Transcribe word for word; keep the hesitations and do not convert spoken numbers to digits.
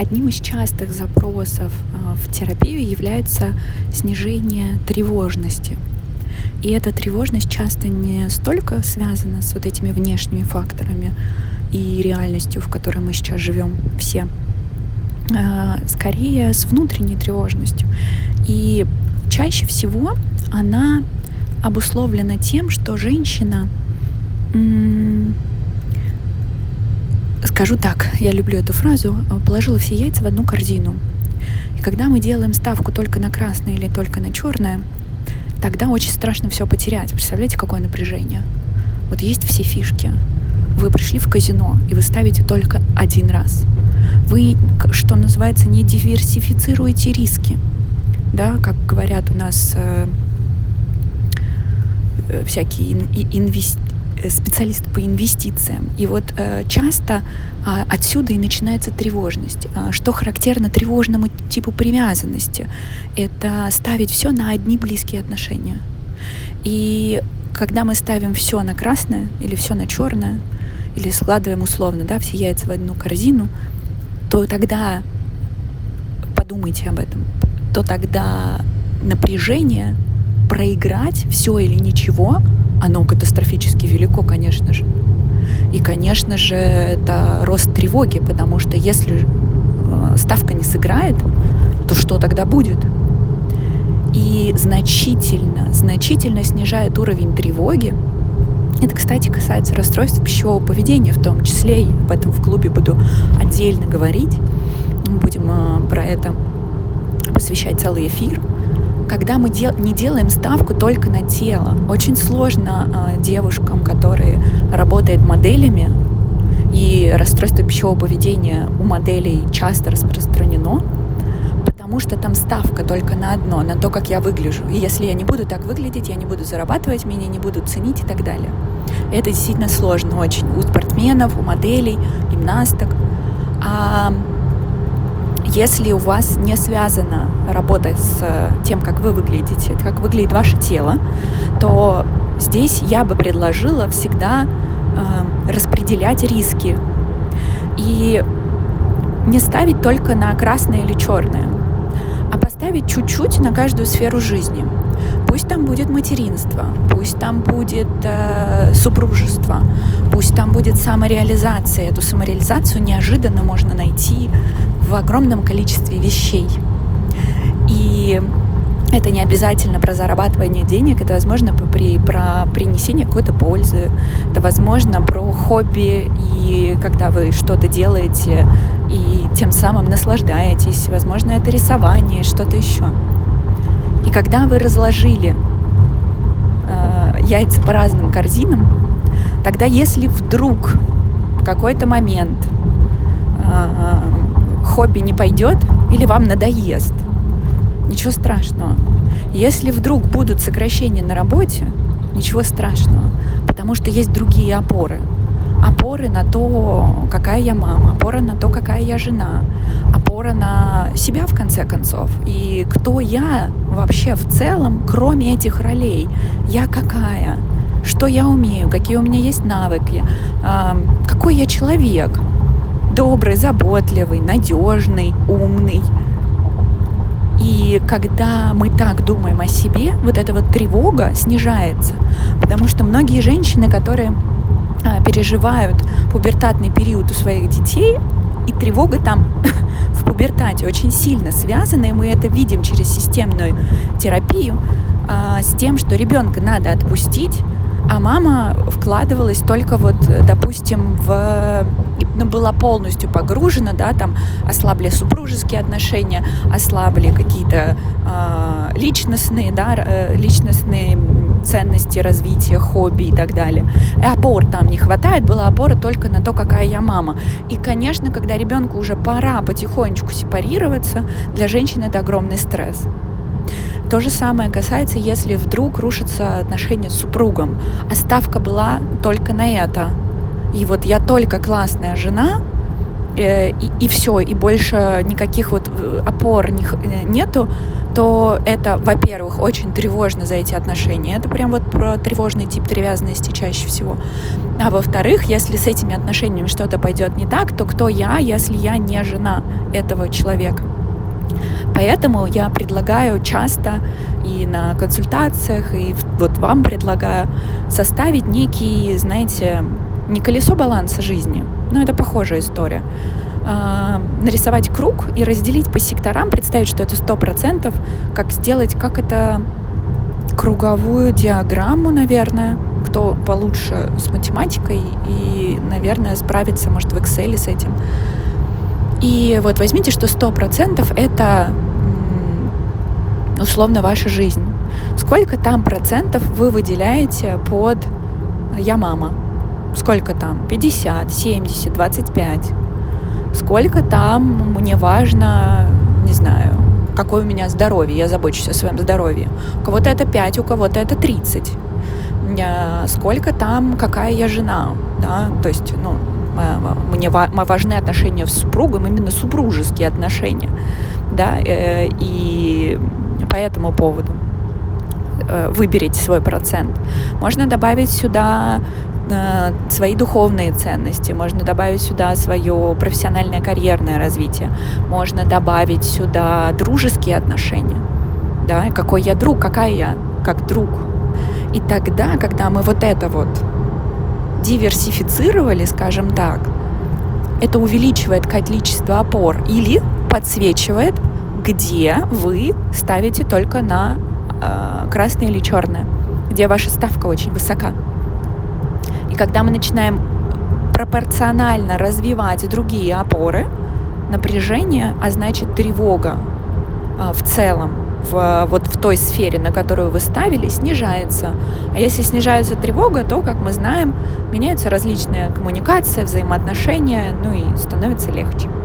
Одним из частых запросов а, в терапию является снижение тревожности. И эта тревожность часто не столько связана с вот этими внешними факторами и реальностью, в которой мы сейчас живем все, а, скорее с внутренней тревожностью. И чаще всего она обусловлена тем, что женщина, м, скажу так, я люблю эту фразу, положила все яйца в одну корзину. И когда мы делаем ставку только на красное или только на черное, тогда очень страшно все потерять. Представляете, какое напряжение? Вот есть все фишки. Вы пришли в казино, и вы ставите только один раз. Вы, что называется, не диверсифицируете риски. Да, как говорят у нас э, всякие ин, инвести, специалисты по инвестициям. И вот э, часто э, отсюда и начинается тревожность. Э, что характерно тревожному типу привязанности? Это ставить все на одни близкие отношения. И когда мы ставим все на красное или все на черное, или складываем условно, да, все яйца в одну корзину, то тогда подумайте об этом, то тогда напряжение проиграть все или ничего, оно катастрофически велико, конечно же. И, конечно же, это рост тревоги, потому что если ставка не сыграет, то что тогда будет? И значительно, значительно снижает уровень тревоги. Это, кстати, касается расстройств пищевого поведения в том числе. Я об этом в клубе буду отдельно говорить. Мы будем про это посвящать целый эфир. Когда мы дел- не делаем ставку только на тело. Очень сложно э, девушкам, которые работают моделями, и расстройство пищевого поведения у моделей часто распространено, потому что там ставка только на одно, на то, как я выгляжу. И если я не буду так выглядеть, я не буду зарабатывать, меня не будут ценить и так далее. Это действительно сложно очень у спортсменов, у моделей, гимнасток. А если у вас не связана работа с тем, как вы выглядите, как выглядит ваше тело, то здесь я бы предложила всегда э, распределять риски и не ставить только на красное или черное, а поставить чуть-чуть на каждую сферу жизни. Пусть там будет материнство, пусть там будет э, супружество, пусть там будет самореализация. Эту самореализацию неожиданно можно найти в огромном количестве вещей. И это не обязательно про зарабатывание денег, это, возможно, при, про принесение какой-то пользы, это, возможно, про хобби, и когда вы что-то делаете и тем самым наслаждаетесь, возможно, это рисование, что-то еще. И когда вы разложили э, яйца по разным корзинам, тогда если вдруг в какой-то момент э, хобби не пойдет или вам надоест, ничего страшного. Если вдруг будут сокращения на работе, ничего страшного, потому что есть другие опоры. Опоры на то, какая я мама, опора на то, какая я жена, опора на себя, в конце концов. И кто я вообще в целом, кроме этих ролей? Я какая? Что я умею? Какие у меня есть навыки? Какой я человек? Добрый, заботливый, надежный, умный. И когда мы так думаем о себе, вот эта вот тревога снижается. Потому что многие женщины, которые а, переживают пубертатный период у своих детей, и тревога там в пубертате очень сильно связана, и мы это видим через системную терапию, а, с тем, что ребенка надо отпустить, а мама вкладывалась только вот, допустим, в... ну, была полностью погружена, да, там ослабли супружеские отношения, ослабли какие-то э, личностные, да, э, личностные ценности развития, хобби и так далее. И опор там не хватает, была опора только на то, какая я мама. И, конечно, когда ребенку уже пора потихонечку сепарироваться, для женщины это огромный стресс. То же самое касается, если вдруг рушатся отношения с супругом, а ставка была только на это. И вот я только классная жена, э, и, и все, и больше никаких вот опор не, нету, то это, во-первых, очень тревожно за эти отношения. Это прям вот про тревожный тип привязанности чаще всего. А во-вторых, если с этими отношениями что-то пойдет не так, то кто я, если я не жена этого человека? Поэтому я предлагаю часто и на консультациях, и вот вам предлагаю составить некий, знаете, не колесо баланса жизни, но это похожая история. А, нарисовать круг и разделить по секторам, представить, что это сто процентов, как сделать, как это круговую диаграмму, наверное, кто получше с математикой и, наверное, справится, может, в Excel с этим. И вот возьмите, что сто процентов это условно ваша жизнь. Сколько там процентов вы выделяете под «я мама»? Сколько там? пятьдесят, семьдесят, двадцать пять. Сколько там мне важно, не знаю, какое у меня здоровье, я забочусь о своем здоровье. У кого-то это пять, у кого-то это тридцать. Сколько там, какая я жена, да, то есть, ну, мне важны отношения с супругом, именно супружеские отношения, да, и по этому поводу выберите свой процент. Можно добавить сюда свои духовные ценности, можно добавить сюда свое профессиональное карьерное развитие, можно добавить сюда дружеские отношения, да, какой я друг, какая я как друг. И тогда, когда мы вот это вот диверсифицировали, скажем так, это увеличивает количество опор или подсвечивает, где вы ставите только на э, красное или черное, где ваша ставка очень высока. И когда мы начинаем пропорционально развивать другие опоры, напряжение, а значит тревога э, в целом, в, вот в той сфере, на которую вы ставили, снижается. А если снижается тревога, то, как мы знаем, меняются различные коммуникации, взаимоотношения, ну и становится легче.